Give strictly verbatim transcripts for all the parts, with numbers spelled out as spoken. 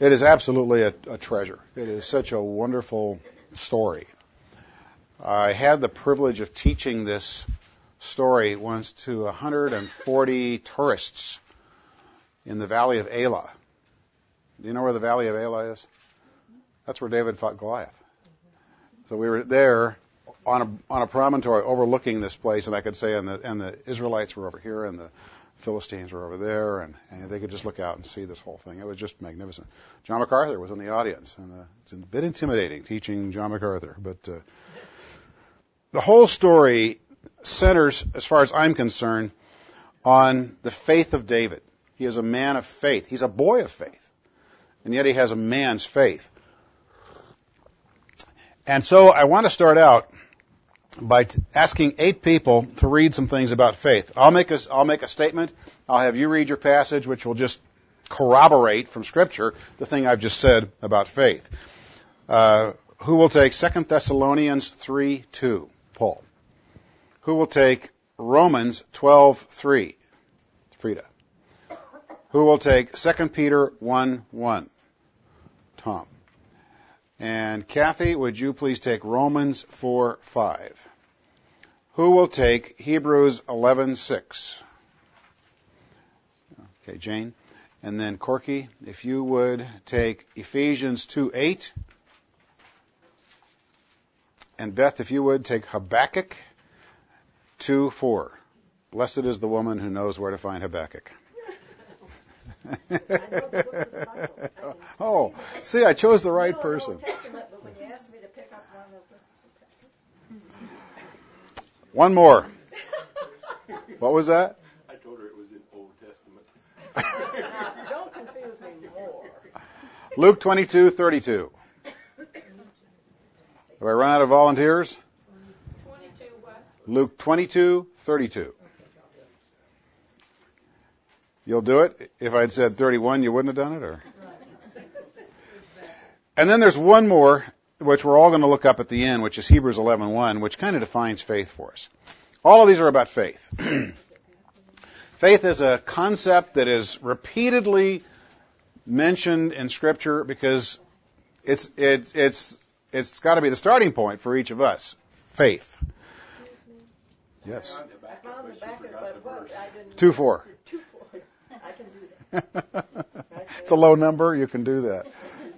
It is absolutely a, a treasure. It is such a wonderful story. I had the privilege of teaching this story once to one hundred forty tourists in the Valley of Elah. Do you know where the Valley of Elah is? That's where David fought Goliath. So we were there on a on a promontory overlooking this place, and I could say, and the and the Israelites were over here, and the Philistines were over there, and, and they could just look out and see this whole thing. It was just magnificent. John MacArthur was in the audience, and uh, it's a bit intimidating teaching John MacArthur, but uh, the whole story centers, as far as I'm concerned, on the faith of David. He is a man of faith. He's a boy of faith, and yet he has a man's faith. And so I want to start out by t- asking eight people to read some things about faith. I'll make a, I'll make a statement. I'll have you read your passage, which will just corroborate from Scripture the thing I've just said about faith. Uh, who will take Second Thessalonians three two? Paul. Who will take Romans twelve three? Frida. Who will take Second Peter one one? Tom. And Kathy, would you please take Romans four five? Who will take Hebrews eleven six? Okay, Jane. And then Corky, if you would take Ephesians two eight. And Beth, if you would take Habakkuk two four. Blessed is the woman who knows where to find Habakkuk. Oh, see, I chose the right person. One more. What was that? I told her it was in Old Testament. Don't confuse me more. Luke twenty-two thirty-two. Have I run out of volunteers? twenty-two what? Luke twenty-two thirty-two. You'll do it? If I'd said thirty-one, you wouldn't have done it? Or? And then there's one more, which we're all going to look up at the end, which is Hebrews eleven one, which kind of defines faith for us. All of these are about faith. Faith is a concept that is repeatedly mentioned in Scripture because it's it's it's it's got to be the starting point for each of us. Faith. Yes. I found the back of it, but I didn't. Two four. Two four. I can do that. It's a low number. You can do that.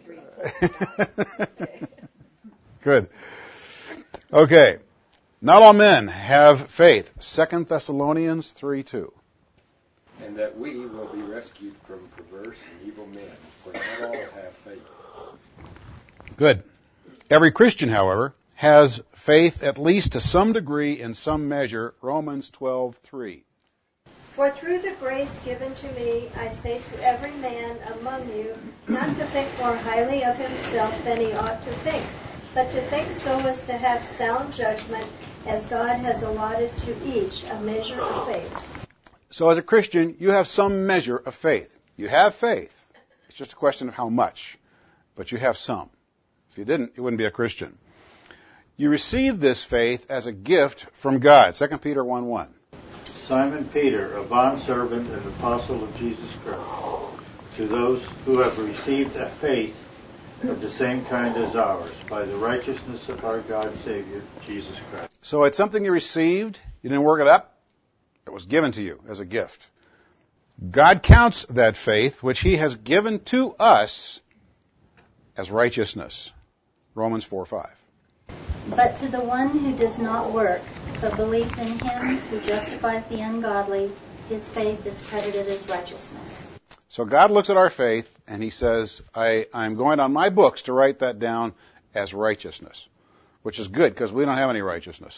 Good. Okay. Not all men have faith. Second Thessalonians three two. And that we will be rescued from perverse and evil men, for not all have faith. Good. Every Christian, however, has faith at least to some degree in some measure. Romans twelve three. For through the grace given to me, I say to every man among you, not to think more highly of himself than he ought to think, but to think so as to have sound judgment, as God has allotted to each a measure of faith. So as a Christian, you have some measure of faith. You have faith. It's just a question of how much, but you have some. If you didn't, you wouldn't be a Christian. You receive this faith as a gift from God. Second Peter one one. Simon Peter, a bondservant and apostle of Jesus Christ, to those who have received a faith of the same kind as ours, by the righteousness of our God and Savior, Jesus Christ. So it's something you received. You didn't work it up. It was given to you as a gift. God counts that faith, which He has given to us, as righteousness. Romans four five. But to the one who does not work, but believes in Him who justifies the ungodly, his faith is credited as righteousness. So God looks at our faith and He says, I, I'm going on my books to write that down as righteousness, which is good because we don't have any righteousness.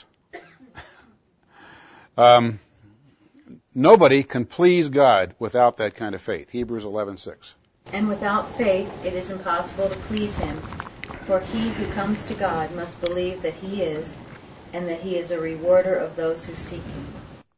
um, nobody can please God without that kind of faith. Hebrews eleven six. And without faith it is impossible to please Him. For he who comes to God must believe that He is, and that He is a rewarder of those who seek Him.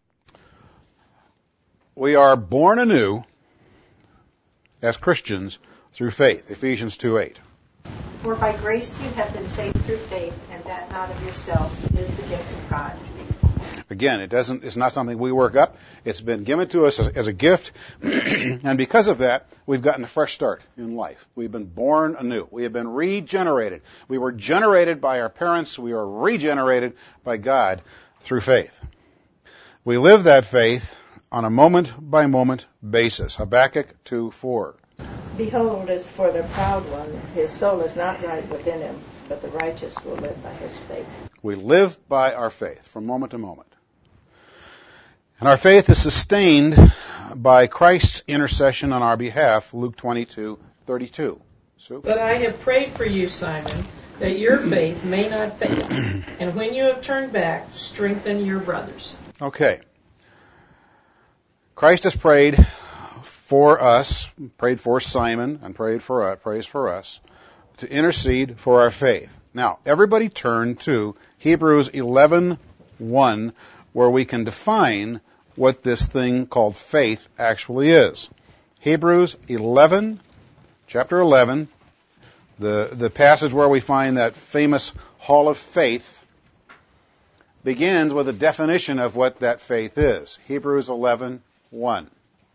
We are born anew as Christians through faith. Ephesians two eight. For by grace you have been saved through faith, and that not of yourselves. It is the gift of God. Again, it doesn't, it's not something we work up. It's been given to us as, as a gift. And because of that, we've gotten a fresh start in life. We've been born anew. We have been regenerated. We were generated by our parents. We are regenerated by God through faith. We live that faith on a moment-by-moment basis. Habakkuk two four. Behold, as for the proud one, his soul is not right within him, but the righteous will live by his faith. We live by our faith from moment to moment. And our faith is sustained by Christ's intercession on our behalf, Luke twenty-two thirty-two. Sue? But I have prayed for you, Simon, that your faith may not fail. And when you have turned back, strengthen your brothers. Okay. Christ has prayed for us, prayed for Simon, and prayed for us, prays for us, to intercede for our faith. Now, everybody turn to Hebrews eleven one, where we can define what this thing called faith actually is. Hebrews eleven, chapter eleven, the, the passage where we find that famous hall of faith, begins with a definition of what that faith is. Hebrews eleven one.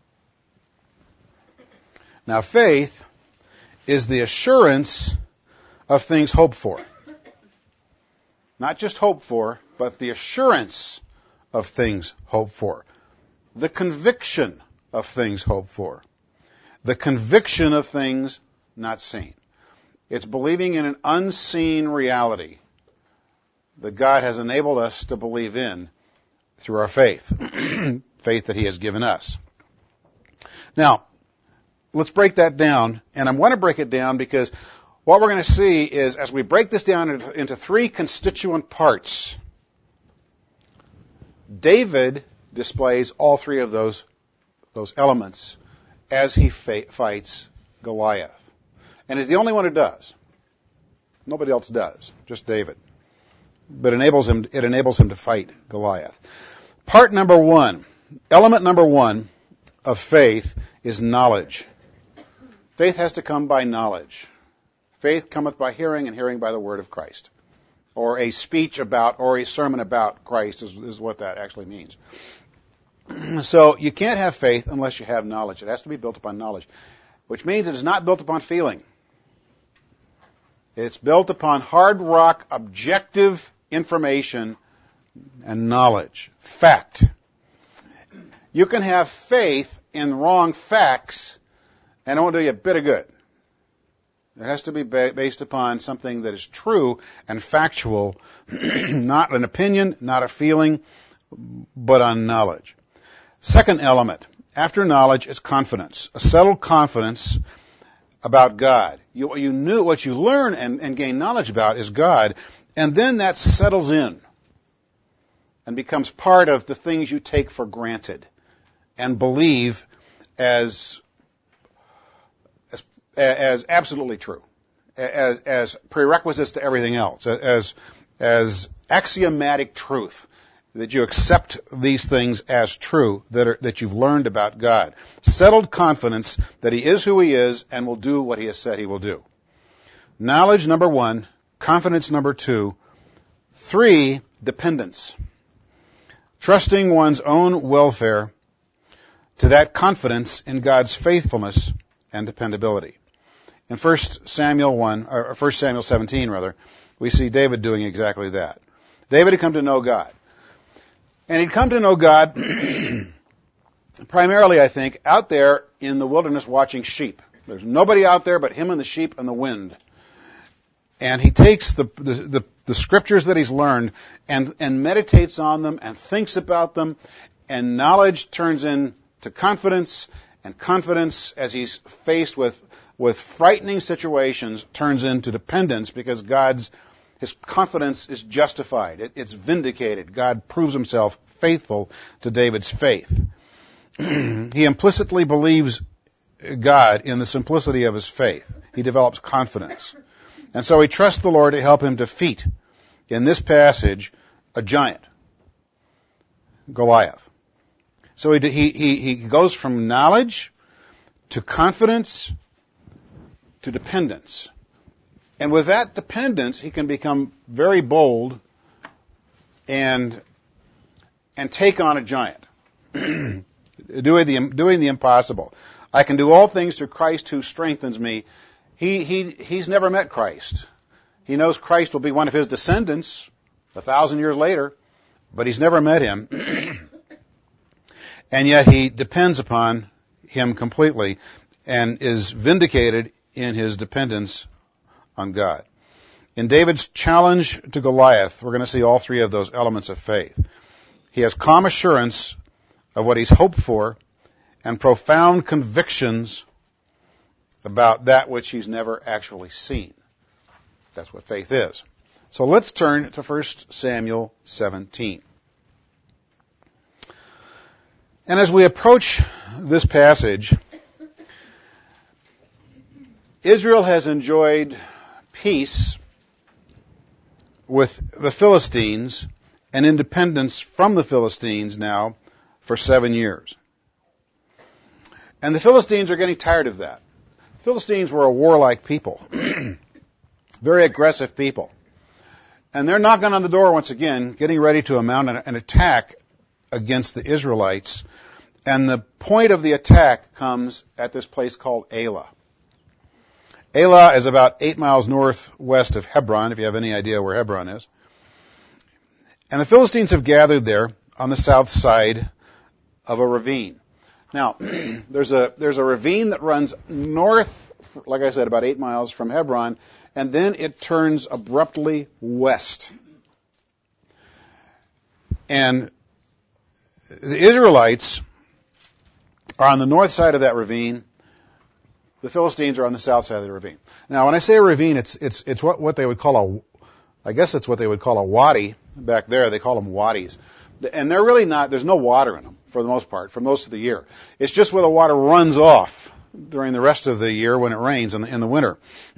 Now, faith is the assurance of things hoped for. Not just hoped for, but the assurance of things hoped for. The conviction of things hoped for. The conviction of things not seen. It's believing in an unseen reality that God has enabled us to believe in through our faith. Faith that He has given us. Now, let's break that down, and I want to break it down because what we're going to see is, as we break this down into, into three constituent parts, David displays all three of those, those elements as he fa- fights Goliath. And he's the only one who does. Nobody else does, just David. But enables him, it enables him to fight Goliath. Part number one, element number one of faith is knowledge. Faith has to come by knowledge. Faith cometh by hearing, and hearing by the word of Christ. Or a speech about, or a sermon about Christ is, is what that actually means. So you can't have faith unless you have knowledge. It has to be built upon knowledge, which means it is not built upon feeling. It's built upon hard rock, objective information and knowledge. Fact. You can have faith in wrong facts, and it won't do you a bit of good. It has to be ba- based upon something that is true and factual, not an opinion, not a feeling, but on knowledge. Second element, after knowledge, is confidence. A settled confidence about God. You, you knew what you learn and, and gain knowledge about is God, and then that settles in and becomes part of the things you take for granted and believe as as, as absolutely true, as, as prerequisites to everything else, as as axiomatic truth, that you accept these things as true that are, that you've learned about God. Settled confidence that He is who He is and will do what He has said He will do. Knowledge, number one. Confidence, number two. Three, dependence. Trusting one's own welfare to that confidence in God's faithfulness and dependability. In First Samuel one, or First Samuel seventeen, rather, we see David doing exactly that. David had come to know God. And he'd come to know God primarily, I think, out there in the wilderness watching sheep. There's nobody out there but him and the sheep and the wind. And he takes the the, the, the scriptures that he's learned and, and meditates on them and thinks about them, and knowledge turns into confidence, and confidence, as he's faced with, with frightening situations, turns into dependence because God's His confidence is justified. It, it's vindicated. God proves Himself faithful to David's faith. He implicitly believes God in the simplicity of his faith. He develops confidence. And so he trusts the Lord to help him defeat, in this passage, a giant, Goliath. So he, he, he goes from knowledge to confidence to dependence. And with that dependence, he can become very bold and and take on a giant, doing the doing the impossible. I can do all things through Christ who strengthens me. He he he's never met Christ. He knows Christ will be one of his descendants a thousand years later, but he's never met him. And yet he depends upon him completely and is vindicated in his dependence on God. In David's challenge to Goliath, we're going to see all three of those elements of faith. He has calm assurance of what he's hoped for and profound convictions about that which he's never actually seen. That's what faith is. So let's turn to First Samuel seventeen. And as we approach this passage, Israel has enjoyed peace with the Philistines and independence from the Philistines now for seven years. And the Philistines are getting tired of that. Philistines were a warlike people, very aggressive people. And they're knocking on the door once again, getting ready to mount an attack against the Israelites. And the point of the attack comes at this place called Elah. Elah is about eight miles northwest of Hebron, if you have any idea where Hebron is. And the Philistines have gathered there on the south side of a ravine. Now, there's a there's a ravine that runs north, like I said, about eight miles from Hebron, and then it turns abruptly west. And the Israelites are on the north side of that ravine. The Philistines are on the south side of the ravine. Now, when I say a ravine, it's it's it's what, what they would call a, I guess it's what they would call a wadi back there. They call them wadis. And they're really not, there's no water in them for the most part, for most of the year. It's just where the water runs off during the rest of the year when it rains in the, in the winter.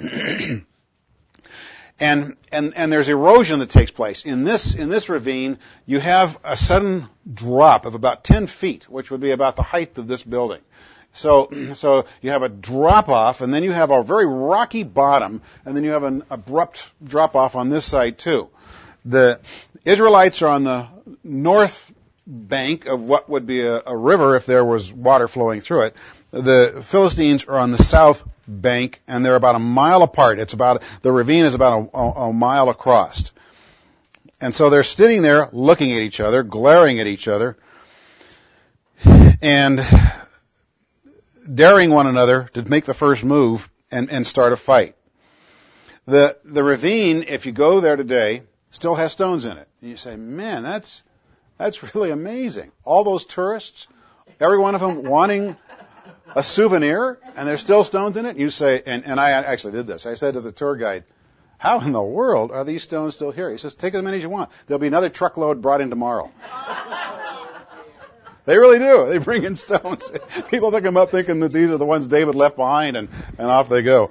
and, and, and there's erosion that takes place. In this, in this ravine, you have a sudden drop of about ten feet, which would be about the height of this building. So, so you have a drop off, and then you have a very rocky bottom, and then you have an abrupt drop off on this side too. The Israelites are on the north bank of what would be a, a river if there was water flowing through it. The Philistines are on the south bank, and they're about a mile apart. It's about, the ravine is about a, a, a mile across. And so they're sitting there looking at each other, glaring at each other, and daring one another to make the first move and, and start a fight. The, the ravine, if you go there today, still has stones in it. And you say, man, that's, that's really amazing. All those tourists, every one of them wanting a souvenir, and there's still stones in it. And you say, and, and I actually did this. I said to the tour guide, how in the world are these stones still here? He says, take as many as you want. There'll be another truckload brought in tomorrow. They really do. They bring in stones. People pick them up thinking that these are the ones David left behind, and, and off they go.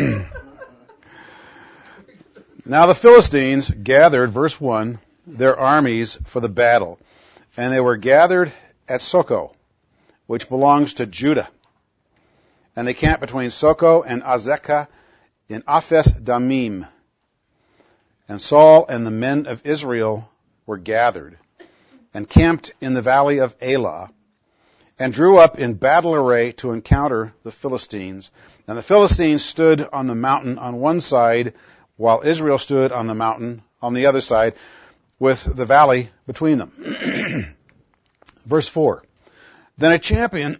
Now the Philistines gathered, verse one, their armies for the battle. And they were gathered at Soko, which belongs to Judah. And they camped between Soko and Azekah in Aphes Damim. And Saul and the men of Israel were gathered and camped in the valley of Elah and drew up in battle array to encounter the Philistines. And the Philistines stood on the mountain on one side, while Israel stood on the mountain on the other side, with the valley between them. Verse four. Then a champion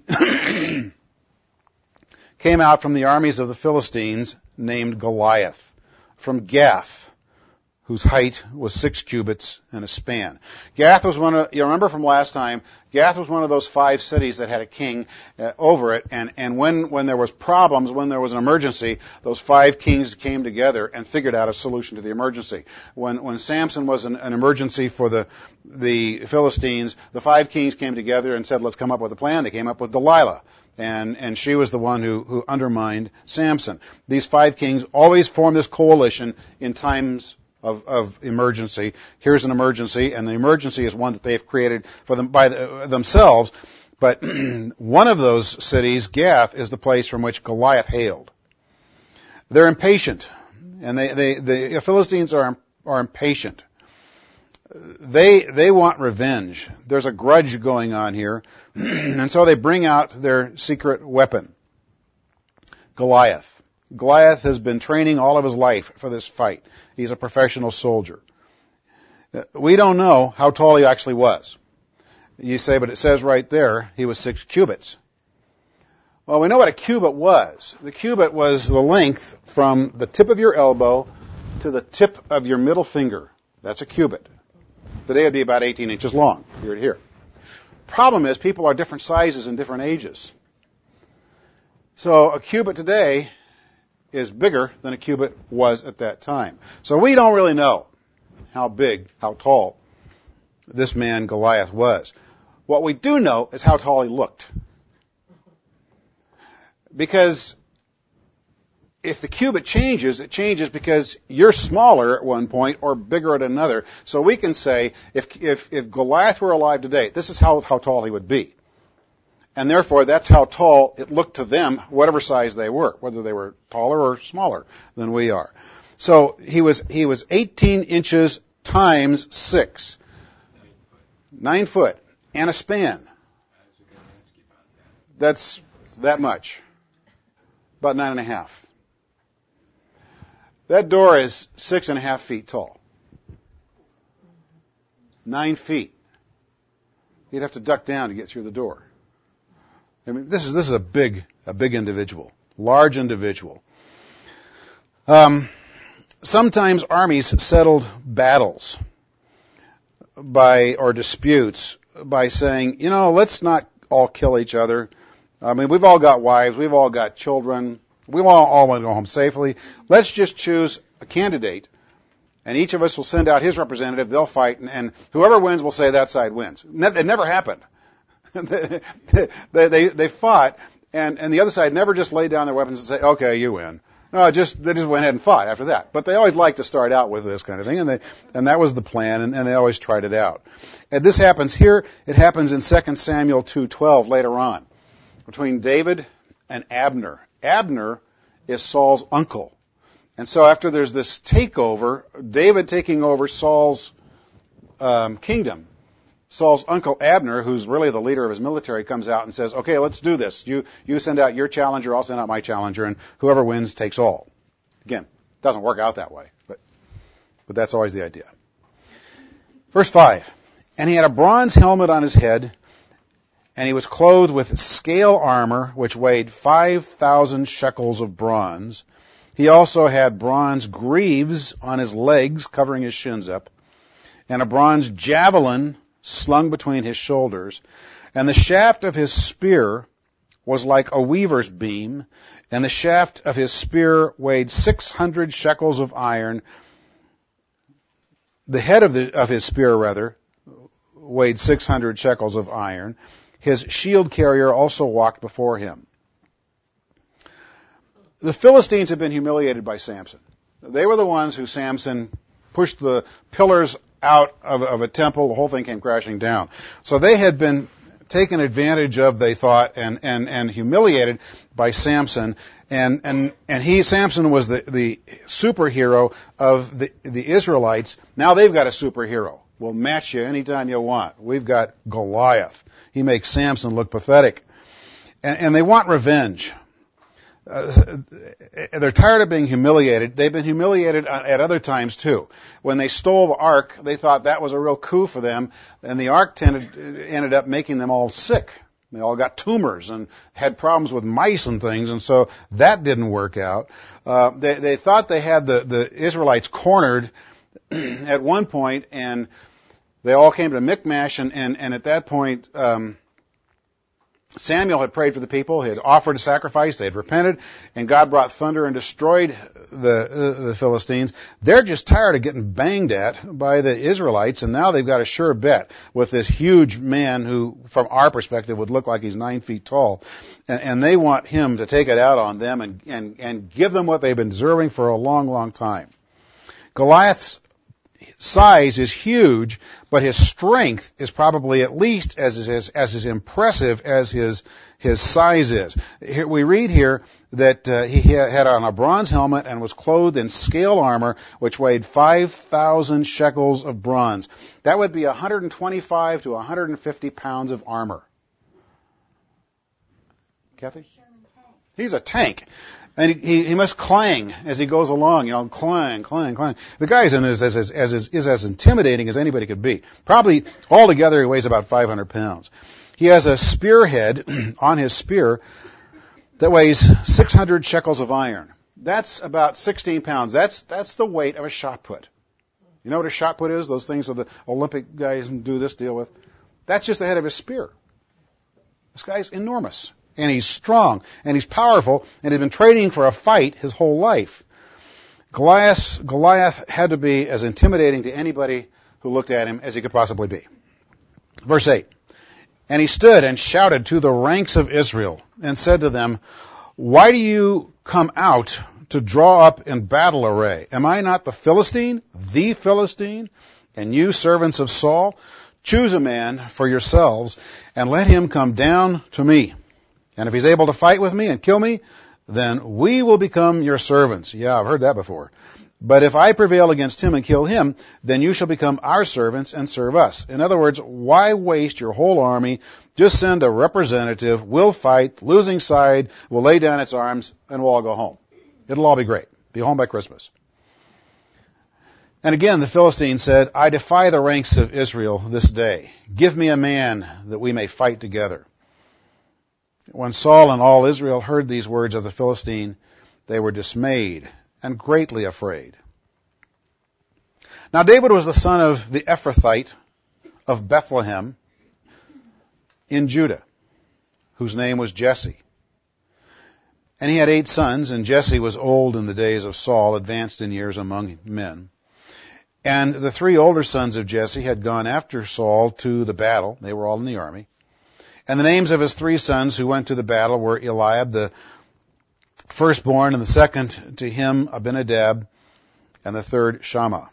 came out from the armies of the Philistines named Goliath from Gath, whose height was six cubits and a span. Gath was one of, you remember from last time, Gath was one of those five cities that had a king uh, over it, and, and when, when there was problems, when there was an emergency, those five kings came together and figured out a solution to the emergency. When, when Samson was an, an emergency for the, the Philistines, the five kings came together and said, let's come up with a plan. They came up with Delilah. And, and she was the one who, who undermined Samson. These five kings always form this coalition in times Of, of emergency. Here's an emergency, and the emergency is one that they've created for them by the, themselves. But one of those cities, Gath, is the place from which Goliath hailed. They're impatient, and they, they the Philistines are are impatient. They they want revenge. There's a grudge going on here. And so they bring out their secret weapon, Goliath. Goliath has been training all of his life for this fight. He's a professional soldier. We don't know how tall he actually was. You say, but it says right there he was six cubits. Well, we know what a cubit was. The cubit was the length from the tip of your elbow to the tip of your middle finger. That's a cubit. Today it'd be about eighteen inches long, here to here. Problem is, people are different sizes and different ages. So a cubit today is bigger than a cubit was at that time. So we don't really know how big, how tall this man Goliath was. What we do know is how tall he looked. Because if the cubit changes, it changes because you're smaller at one point or bigger at another. So we can say, if if, if Goliath were alive today, this is how, how tall he would be. And therefore, that's how tall it looked to them, whatever size they were, whether they were taller or smaller than we are. So he was he was eighteen inches times six. Nine foot. And a span. That's that much. About nine and a half. That door is six and a half feet tall. Nine feet. You'd have to duck down to get through the door. I mean, this is this is a big a big individual, large individual. Um, sometimes armies settled battles by or disputes by saying, you know, let's not all kill each other. I mean, we've all got wives, we've all got children, we all, all want to go home safely. Let's just choose a candidate, and each of us will send out his representative. They'll fight, and, and whoever wins will say that side wins. It never happened. they, they they fought, and, and the other side never just laid down their weapons and say, okay, you win. No, just they just went ahead and fought after that. But they always liked to start out with this kind of thing, and they and that was the plan, and, and they always tried it out. And this happens here. It happens in Second Samuel two twelve later on, between David and Abner. Abner is Saul's uncle. And so after there's this takeover, David taking over Saul's um, kingdom, Saul's uncle Abner, who's really the leader of his military, comes out and says, okay, let's do this. You you send out your challenger, I'll send out my challenger, and whoever wins takes all. Again, it doesn't work out that way, but but that's always the idea. Verse five, and he had a bronze helmet on his head, and he was clothed with scale armor, which weighed five thousand shekels of bronze. He also had bronze greaves on his legs, covering his shins up, and a bronze javelin slung between his shoulders. And the shaft of his spear was like a weaver's beam, and the shaft of his spear weighed six hundred shekels of iron. The head of, the, of his spear, rather, weighed six hundred shekels of iron. His shield carrier also walked before him. The Philistines had been humiliated by Samson. They were the ones who Samson pushed the pillars out of, of a temple. The whole thing came crashing down. So they had been taken advantage of, they thought, and, and, and humiliated by Samson. And, and, and he, Samson, was the, the superhero of the, the Israelites. Now they've got a superhero. We'll match you anytime you want. We've got Goliath. He makes Samson look pathetic. And, and they want revenge. Uh, they're tired of being humiliated. They've been humiliated at other times too. When they stole the ark, they thought that was a real coup for them, and the ark tended, ended up making them all sick. They all got tumors and had problems with mice and things, and so that didn't work out. Uh, they, they thought they had the, the Israelites cornered at one point, and they all came to Michmash, and, and, and at that point, um, Samuel had prayed for the people. He had offered a sacrifice. They had repented, and God brought thunder and destroyed the uh, the Philistines. They're just tired of getting banged at by the Israelites, and now they've got a sure bet with this huge man who, from our perspective, would look like he's nine feet tall, and, and they want him to take it out on them and, and, and give them what they've been deserving for a long, long time. Goliath's size is huge, but his strength is probably at least as as, as, as impressive as his his size is. Here, we read here that uh, he had on a bronze helmet and was clothed in scale armor, which weighed five thousand shekels of bronze. That would be one hundred twenty-five to one hundred fifty pounds of armor. Kathy? He's a tank. And he, he must clang as he goes along, you know, clang, clang, clang. The guy is as, as, as, as, is as intimidating as anybody could be. Probably altogether he weighs about five hundred pounds. He has a spearhead on his spear that weighs six hundred shekels of iron. That's about sixteen pounds. That's, that's the weight of a shot put. You know what a shot put is? Those things that the Olympic guys do this deal with? That's just the head of his spear. This guy's enormous. And he's strong, and he's powerful, and he's been training for a fight his whole life. Goliath, Goliath had to be as intimidating to anybody who looked at him as he could possibly be. Verse eight. And he stood and shouted to the ranks of Israel and said to them, why do you come out to draw up in battle array? Am I not the Philistine, the Philistine, and you servants of Saul? Choose a man for yourselves and let him come down to me. And if he's able to fight with me and kill me, then we will become your servants. Yeah, I've heard that before. But if I prevail against him and kill him, then you shall become our servants and serve us. In other words, why waste your whole army? Just send a representative. We'll fight. Losing side will lay down its arms and we'll all go home. It'll all be great. Be home by Christmas. And again, the Philistine said, I defy the ranks of Israel this day. Give me a man that we may fight together. When Saul and all Israel heard these words of the Philistine, they were dismayed and greatly afraid. Now David was the son of the Ephrathite of Bethlehem in Judah, whose name was Jesse. And he had eight sons, and Jesse was old in the days of Saul, advanced in years among men. And the three older sons of Jesse had gone after Saul to the battle. They were all in the army. And the names of his three sons who went to the battle were Eliab, the firstborn, and the second to him, Abinadab, and the third, Shammah.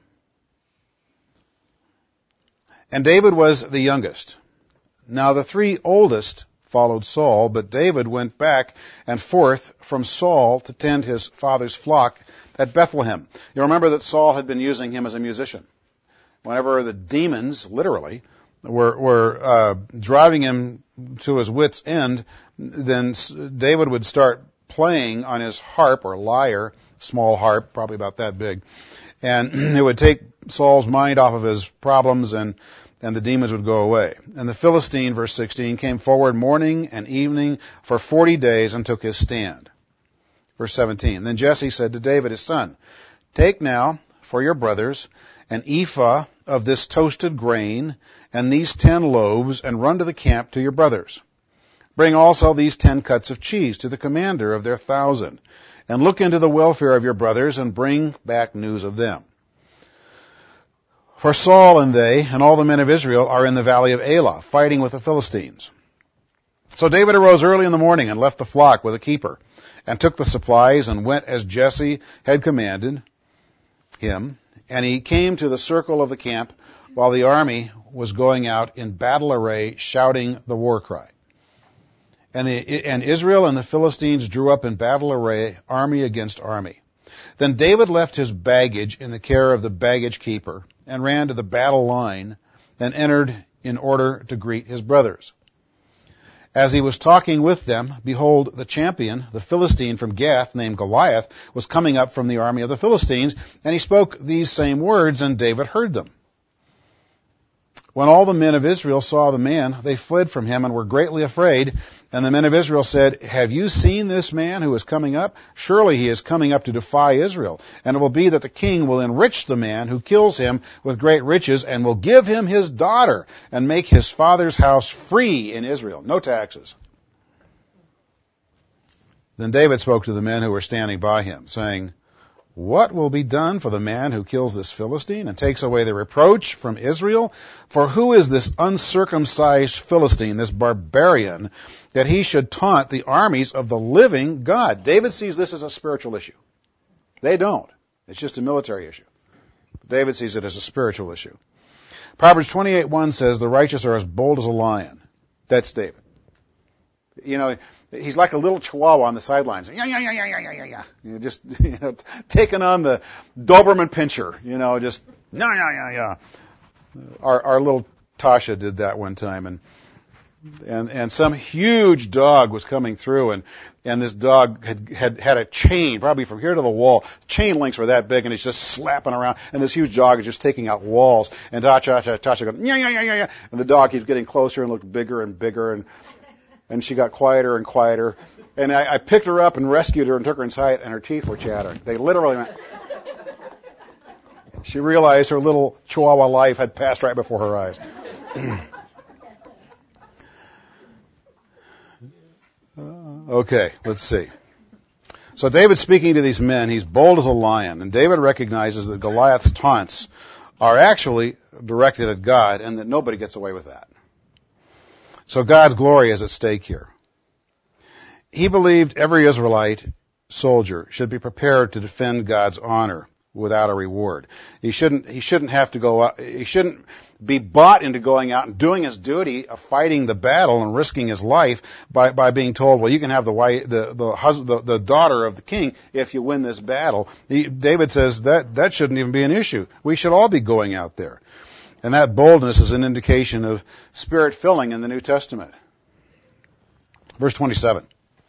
And David was the youngest. Now the three oldest followed Saul, but David went back and forth from Saul to tend his father's flock at Bethlehem. You remember that Saul had been using him as a musician. Whenever the demons, literally, were, were uh, driving him to his wit's end, then David would start playing on his harp or lyre, small harp, probably about that big, and it would take Saul's mind off of his problems, and and the demons would go away. And the Philistine, verse sixteen, came forward morning and evening for forty days and took his stand. Verse seventeen, then Jesse said to David his son, take now for your brothers an ephah of this toasted grain and these ten loaves, and run to the camp to your brothers. Bring also these ten cuts of cheese to the commander of their thousand, and look into the welfare of your brothers, and bring back news of them. For Saul and they, and all the men of Israel, are in the valley of Elah, fighting with the Philistines. So David arose early in the morning, and left the flock with a keeper, and took the supplies, and went as Jesse had commanded him. And he came to the circle of the camp, while the army was going out in battle array, shouting the war cry. And, the, and Israel and the Philistines drew up in battle array, army against army. Then David left his baggage in the care of the baggage keeper, and ran to the battle line, and entered in order to greet his brothers. As he was talking with them, behold, the champion, the Philistine from Gath, named Goliath, was coming up from the army of the Philistines, and he spoke these same words, and David heard them. When all the men of Israel saw the man, they fled from him and were greatly afraid. And the men of Israel said, have you seen this man who is coming up? Surely he is coming up to defy Israel. And it will be that the king will enrich the man who kills him with great riches, and will give him his daughter, and make his father's house free in Israel. No taxes. Then David spoke to the men who were standing by him, saying, what will be done for the man who kills this Philistine and takes away the reproach from Israel? For who is this uncircumcised Philistine, this barbarian, that he should taunt the armies of the living God? David sees this as a spiritual issue. They don't. It's just a military issue. David sees it as a spiritual issue. Proverbs twenty-eight one says, the righteous are as bold as a lion. That's David. You know, he's like a little chihuahua on the sidelines. Yeah, yeah, yeah, yeah, yeah, yeah, yeah. You know, just, you know, taking on the Doberman Pinscher. You know, just, yeah, yeah, yeah, yeah. Our, our little Tasha did that one time, and, and, and some huge dog was coming through, and, and this dog had, had, had a chain, probably from here to the wall. Chain links were that big, and it's just slapping around, and this huge dog is just taking out walls, and Tasha, Tasha, Tasha goes, yeah, yeah, yeah, yeah, yeah. And the dog keeps getting closer and looked bigger and bigger, and, and she got quieter and quieter. And I, I picked her up and rescued her and took her inside, and her teeth were chattering. They literally went. She realized her little chihuahua life had passed right before her eyes. Okay, let's see. So David's speaking to these men. He's bold as a lion. And David recognizes that Goliath's taunts are actually directed at God and that nobody gets away with that. So God's glory is at stake here. He believed every Israelite soldier should be prepared to defend God's honor without a reward. He shouldn't, he shouldn't have to go out, he shouldn't be bought into going out and doing his duty of fighting the battle and risking his life by, by being told, well, you can have the wife, the, the husband, the, the daughter of the king if you win this battle. He, David says that, that shouldn't even be an issue. We should all be going out there. And that boldness is an indication of spirit filling in the New Testament. Verse twenty-seven.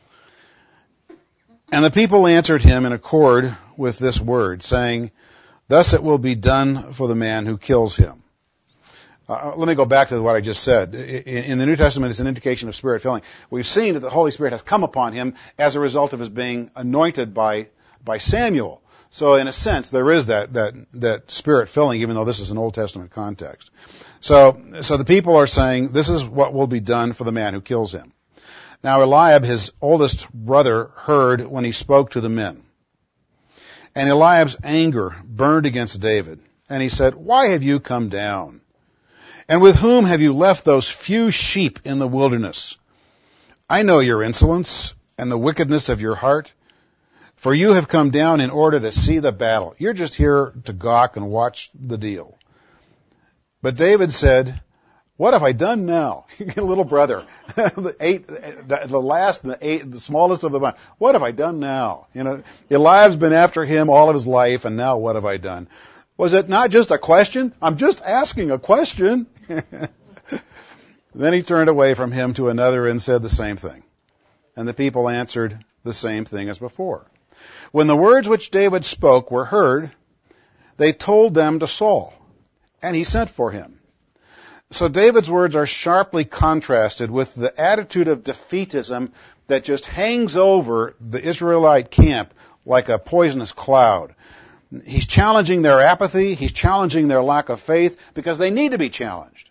And the people answered him in accord with this word, saying, thus it will be done for the man who kills him. Uh, let me go back to what I just said. In, in the New Testament, it's an indication of spirit filling. We've seen that the Holy Spirit has come upon him as a result of his being anointed by, by Samuel. So in a sense, there is that, that, that spirit filling, even though this is an Old Testament context. So, so the people are saying, this is what will be done for the man who kills him. Now Eliab, his oldest brother, heard when he spoke to the men. And Eliab's anger burned against David. And he said, why have you come down? And with whom have you left those few sheep in the wilderness? I know your insolence and the wickedness of your heart. For you have come down in order to see the battle. You're just here to gawk and watch the deal. But David said, what have I done now? Little brother, the eight, the, the last, the eight, the smallest of the bunch. What have I done now? You know, Eliab's been after him all of his life, and now what have I done? Was it not just a question? I'm just asking a question. Then he turned away from him to another and said the same thing. And the people answered the same thing as before. When the words which David spoke were heard, they told them to Saul, and he sent for him. So David's words are sharply contrasted with the attitude of defeatism that just hangs over the Israelite camp like a poisonous cloud. He's challenging their apathy. He's challenging their lack of faith because they need to be challenged.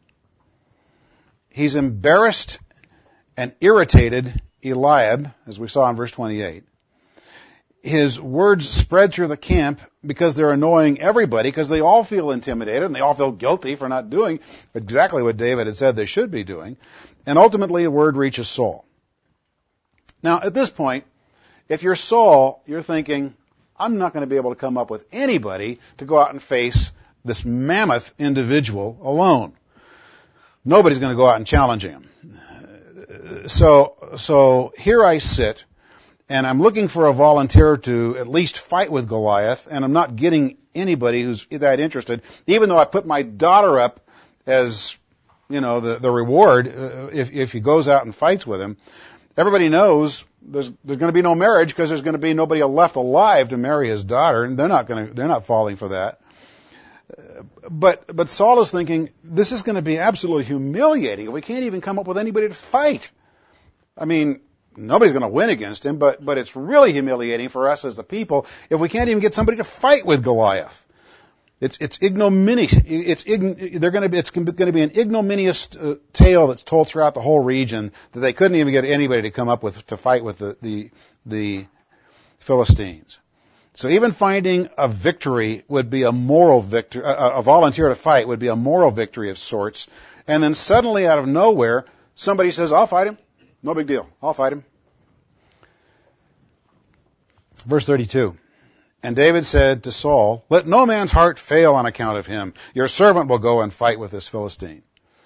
He's embarrassed and irritated Eliab, as we saw in verse twenty-eight. His words spread through the camp because they're annoying everybody, because they all feel intimidated and they all feel guilty for not doing exactly what David had said they should be doing. And ultimately the word reaches Saul. Now at this point, if you're Saul, you're thinking, I'm not going to be able to come up with anybody to go out and face this mammoth individual alone. Nobody's going to go out and challenge him. So, so here I sit, and I'm looking for a volunteer to at least fight with Goliath, and I'm not getting anybody who's that interested, even though I put my daughter up as, you know, the, the reward uh, if, if he goes out and fights with him. Everybody knows there's, there's going to be no marriage because there's going to be nobody left alive to marry his daughter, and they're not going to, they're not falling for that. But, but Saul is thinking, this is going to be absolutely humiliating if we can't even come up with anybody to fight. I mean, nobody's going to win against him, but, but it's really humiliating for us as a people if we can't even get somebody to fight with Goliath. It's, it's ignominious. It's, ign, they're going to be, it's going to be an ignominious uh, tale that's told throughout the whole region that they couldn't even get anybody to come up with, to fight with the, the, the Philistines. So even finding a victory would be a moral victory, a, a volunteer to fight would be a moral victory of sorts. And then suddenly out of nowhere, somebody says, I'll fight him. No big deal. I'll fight him. Verse thirty-two. And David said to Saul, "Let no man's heart fail on account of him. Your servant will go and fight with this Philistine."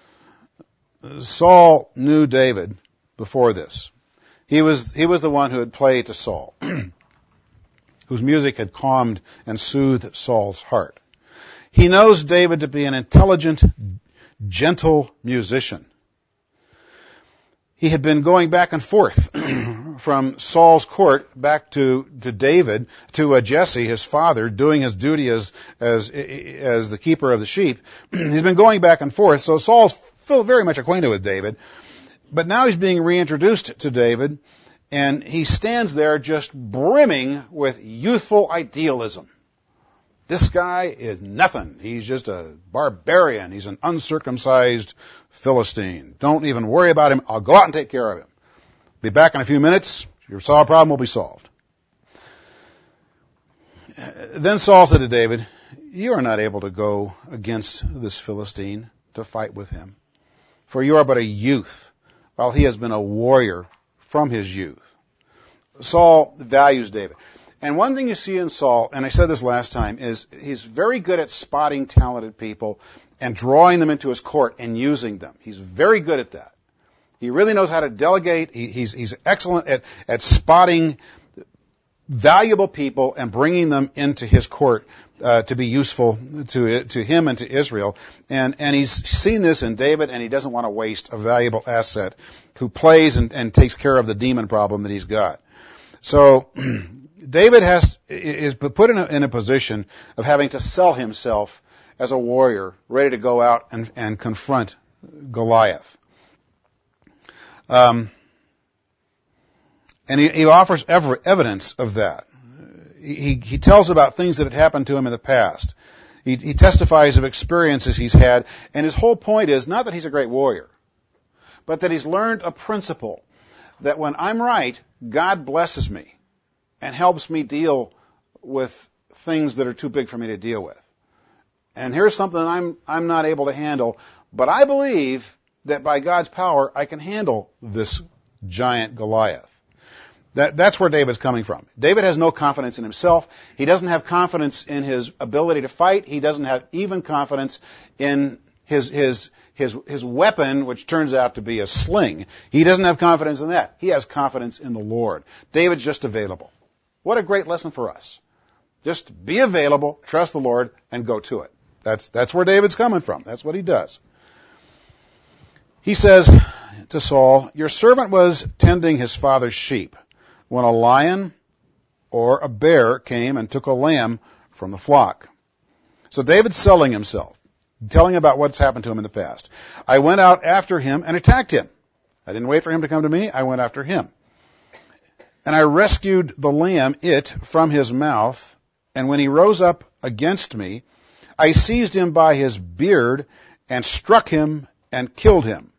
Saul knew David before this. He was, he was the one who had played to Saul, whose music had calmed and soothed Saul's heart. He knows David to be an intelligent, gentle musician. He had been going back and forth from Saul's court back to, to David, to uh, Jesse, his father, doing his duty as, as, as the keeper of the sheep. He's been going back and forth, so Saul's very much acquainted with David. But now he's being reintroduced to David, and he stands there just brimming with youthful idealism. This guy is nothing. He's just a barbarian. He's an uncircumcised Philistine. Don't even worry about him. I'll go out and take care of him. Be back in a few minutes. Your Saul problem will be solved. Then Saul said to David, "You are not able to go against this Philistine to fight with him, for you are but a youth, while he has been a warrior from his youth." Saul values David. And one thing you see in Saul, and I said this last time, is he's very good at spotting talented people and drawing them into his court and using them. He's very good at that. He really knows how to delegate. He, he's, he's excellent at, at spotting valuable people and bringing them into his court uh, to be useful to to him and to Israel. And, and he's seen this in David, and he doesn't want to waste a valuable asset who plays and, and takes care of the demon problem that he's got. So David has is put in a, in a position of having to sell himself as a warrior, ready to go out and, and confront Goliath. Um, and he, he offers ever, evidence of that. He, he tells about things that had happened to him in the past. He, he testifies of experiences he's had, and his whole point is not that he's a great warrior, but that he's learned a principle that when I'm right, God blesses me and helps me deal with things that are too big for me to deal with. And here's something I'm I'm not able to handle, but I believe that by God's power I can handle this giant Goliath. That that's where David's coming from. David has no confidence in himself. He doesn't have confidence in his ability to fight. He doesn't have even confidence in his his his his weapon, which turns out to be a sling. He doesn't have confidence in that. He has confidence in the Lord. David's just available. What a great lesson for us. Just be available, trust the Lord, and go to it. That's that's where David's coming from. That's what he does. He says to Saul, "Your servant was tending his father's sheep when a lion or a bear came and took a lamb from the flock." So David's selling himself, telling about what's happened to him in the past. "I went out after him and attacked him. I didn't wait for him to come to me. I went after him. And I rescued the lamb, it, from his mouth. And when he rose up against me, I seized him by his beard and struck him and killed him."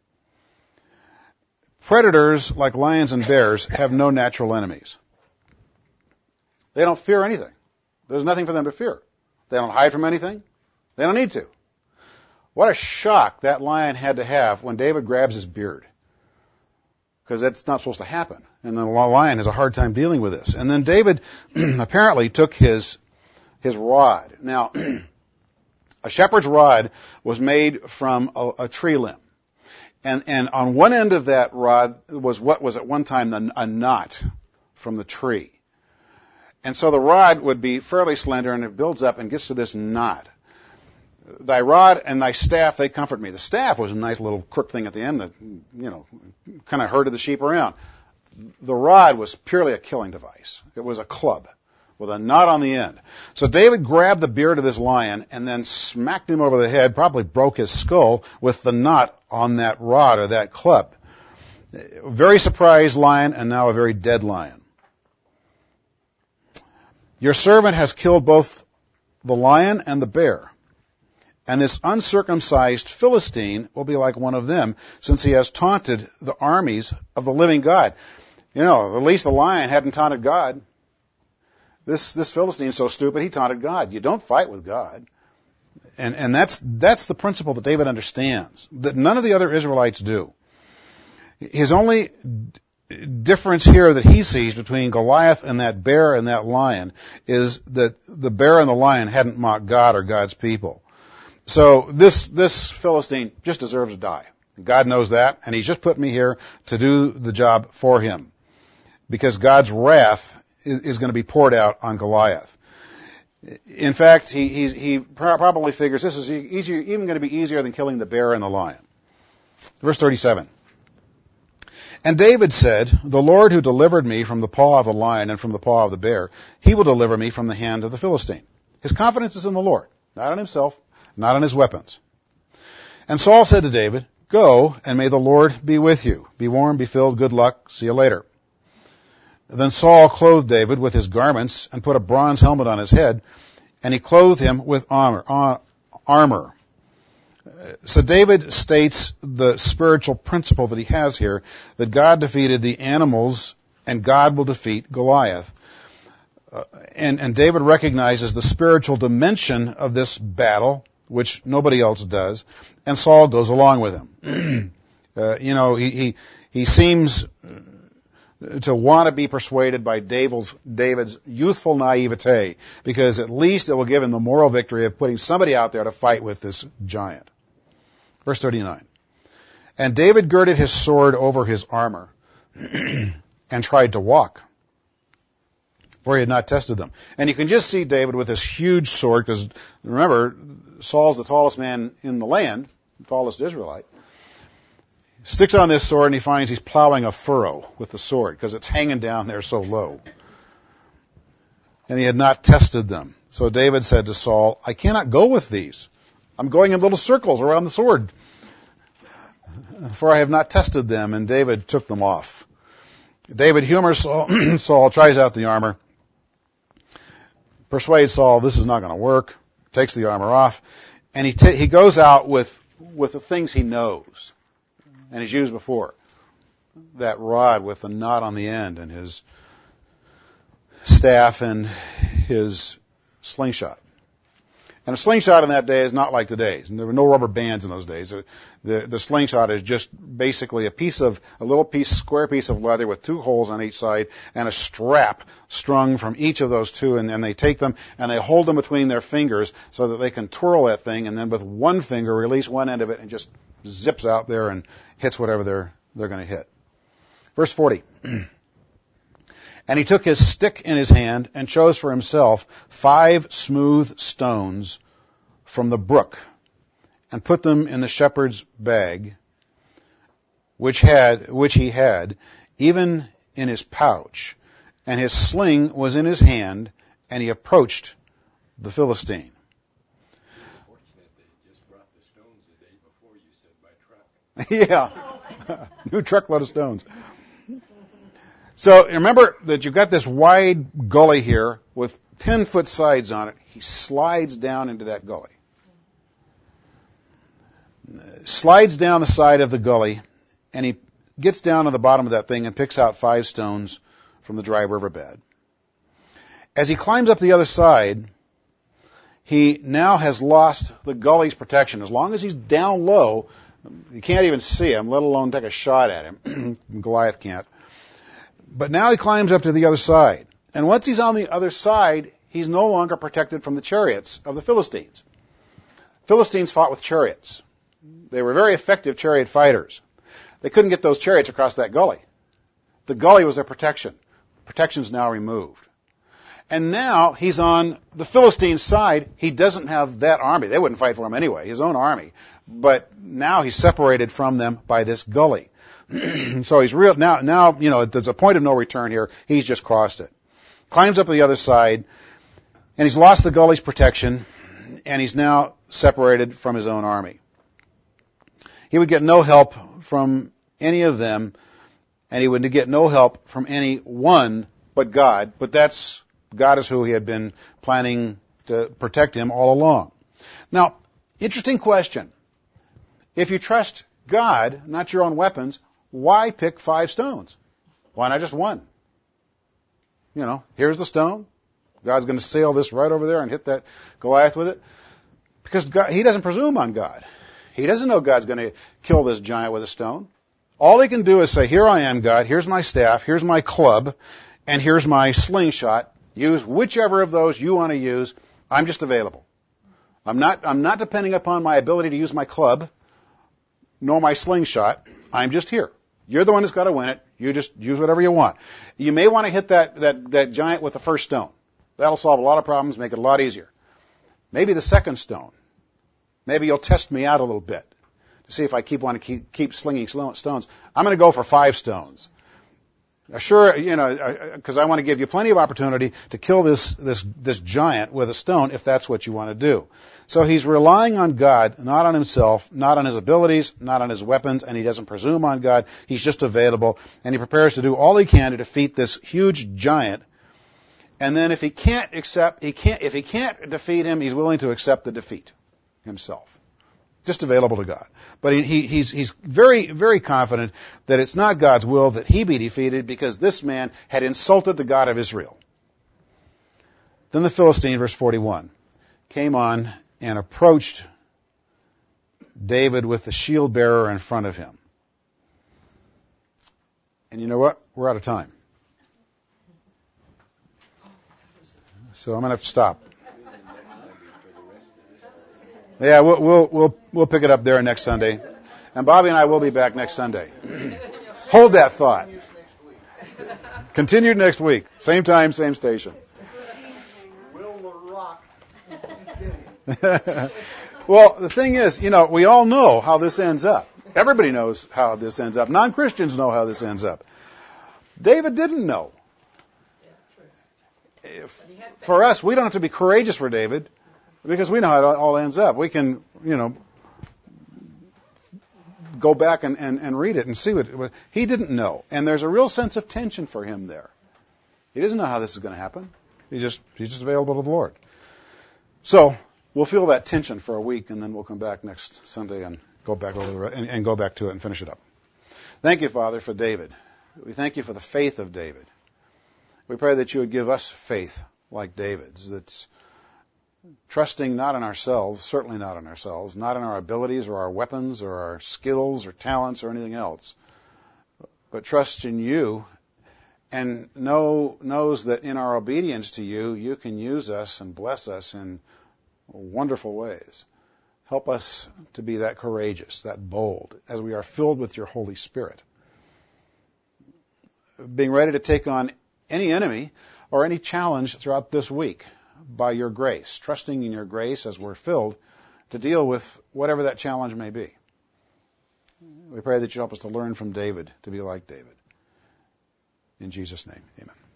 Predators, like lions and bears, have no natural enemies. They don't fear anything. There's nothing for them to fear. They don't hide from anything. They don't need to. What a shock that lion had to have when David grabs his beard. Because that's not supposed to happen. And the lion has a hard time dealing with this. And then David apparently took his his rod. Now, a shepherd's rod was made from a, a tree limb. And, and on one end of that rod was what was at one time a, a knot from the tree. And so the rod would be fairly slender, and it builds up and gets to this knot. "Thy rod and thy staff, they comfort me." The staff was a nice little crook thing at the end that, you know, kind of herded the sheep around. The rod was purely a killing device. It was a club with a knot on the end. So David grabbed the beard of this lion and then smacked him over the head, probably broke his skull with the knot on that rod or that club. Very surprised lion, and now a very dead lion. "Your servant has killed both the lion and the bear. And this uncircumcised Philistine will be like one of them, since he has taunted the armies of the living God." You know, at least the lion hadn't taunted God. This this Philistine's so stupid, he taunted God. You don't fight with God. And and that's that's the principle that David understands, that none of the other Israelites do. His only difference here that he sees between Goliath and that bear and that lion is that the bear and the lion hadn't mocked God or God's people. So this, this Philistine just deserves to die. God knows that, and he's just put me here to do the job for him. Because God's wrath is, is going to be poured out on Goliath. In fact, he, he, he probably figures this is easier, even going to be easier than killing the bear and the lion. Verse thirty-seven. And David said, the Lord who delivered me from the paw of the lion and from the paw of the bear, he will deliver me from the hand of the Philistine. His confidence is in the Lord, not in himself, not in his weapons. And Saul said to David, go, and may the Lord be with you. Be warm, be filled, good luck, see you later. Then Saul clothed David with his garments and put a bronze helmet on his head, and he clothed him with armor. armor. So David states the spiritual principle that he has here, that God defeated the animals and God will defeat Goliath. Uh, and, and David recognizes the spiritual dimension of this battle, which nobody else does, and Saul goes along with him. uh, you know, he, he, he seems to want to be persuaded by David's, David's youthful naivete, because at least it will give him the moral victory of putting somebody out there to fight with this giant. Verse thirty-nine. And David girded his sword over his armor and tried to walk, for he had not tested them. And you can just see David with this huge sword, because remember, Saul's the tallest man in the land, the tallest Israelite. Sticks on this sword and he finds he's plowing a furrow with the sword because it's hanging down there so low. And he had not tested them. So David said to Saul, I cannot go with these. I'm going in little circles around the sword, for I have not tested them. And David took them off. David humors Saul, Saul tries out the armor, persuades Saul this is not going to work, takes the armor off, and he t- he goes out with with the things he knows. And he's used before. That rod with the knot on the end and his staff and his slingshot. And a slingshot in that day is not like today's. There were no rubber bands in those days. The, the slingshot is just basically a piece of, a little piece, square piece of leather with two holes on each side and a strap strung from each of those two. And then they take them and they hold them between their fingers so that they can twirl that thing and then with one finger release one end of it and just zips out there and hits whatever they're they're going to hit. Verse forty. And he took his stick in his hand and chose for himself five smooth stones from the brook and put them in the shepherd's bag, which had which he had, even in his pouch, and his sling was in his hand, and he approached the Philistine. Yeah, new truckload of stones. So remember that you've got this wide gully here with ten foot sides on it. He slides down into that gully. Slides down the side of the gully, and he gets down to the bottom of that thing and picks out five stones from the dry riverbed. As he climbs up the other side, he now has lost the gully's protection. As long as he's down low, you can't even see him, let alone take a shot at him. Goliath can't. But now he climbs up to the other side. And once he's on the other side, he's no longer protected from the chariots of the Philistines. Philistines fought with chariots. They were very effective chariot fighters. They couldn't get those chariots across that gully. The gully was their protection. Protection's now removed. And now he's on the Philistine side. He doesn't have that army. They wouldn't fight for him anyway, his own army. But now he's separated from them by this gully. So he's real, now, now, you know, there's a point of no return here. He's just crossed it. Climbs up the other side, and he's lost the gully's protection, and he's now separated from his own army. He would get no help from any of them, and he would get no help from any one but God. But that's, God is who he had been planning to protect him all along. Now, interesting question. If you trust God, not your own weapons, why pick five stones? Why not just one? You know, here's the stone. God's going to sail this right over there and hit that Goliath with it. Because God, he doesn't presume on God. He doesn't know God's going to kill this giant with a stone. All he can do is say, here I am, God, here's my staff, here's my club, and here's my slingshot. Use whichever of those you want to use. I'm just available. I'm not, I'm not depending upon my ability to use my club, nor my slingshot. I'm just here. You're the one who's got to win it. You just use whatever you want. You may want to hit that, that, that giant with the first stone. That'll solve a lot of problems, make it a lot easier. Maybe the second stone. Maybe you'll test me out a little bit to see if I keep want to keep, keep slinging stones. I'm going to go for five stones. Sure, you know, because I want to give you plenty of opportunity to kill this, this, this giant with a stone if that's what you want to do. So he's relying on God, not on himself, not on his abilities, not on his weapons, and he doesn't presume on God. He's just available, and he prepares to do all he can to defeat this huge giant. And then if he can't accept, he can't, if he can't defeat him, he's willing to accept the defeat himself. Just available to God. But he, he, he's, he's very, very confident that it's not God's will that he be defeated because this man had insulted the God of Israel. Then the Philistine, verse forty-one, came on and approached David with the shield bearer in front of him. And you know what? We're out of time. So I'm going to have to stop. Yeah, we'll, we'll, we'll, we'll pick it up there next Sunday. And Bobby and I will be back next Sunday. Hold that thought. Continued next week. Same time, same station. Well, the thing is, you know, we all know how this ends up. Everybody knows how this ends up. Non-Christians know how this ends up. David didn't know. If, for us, we don't have to be courageous for David. Because we know how it all ends up. We can, you know, go back and, and, and read it and see what, what... He didn't know. And there's a real sense of tension for him there. He doesn't know how this is going to happen. He just, he's just available to the Lord. So we'll feel that tension for a week, and then we'll come back next Sunday and go back over the and, and go back to it and finish it up. Thank you, Father, for David. We thank you for the faith of David. We pray that you would give us faith like David's, that's trusting not in ourselves, certainly not in ourselves, not in our abilities or our weapons or our skills or talents or anything else, but trust in you and know, knows that in our obedience to you, you can use us and bless us in wonderful ways. Help us to be that courageous, that bold, as we are filled with your Holy Spirit. Being ready to take on any enemy or any challenge throughout this week by your grace, trusting in your grace as we're filled to deal with whatever that challenge may be. We pray that you help us to learn from David, to be like David. In Jesus' name, amen.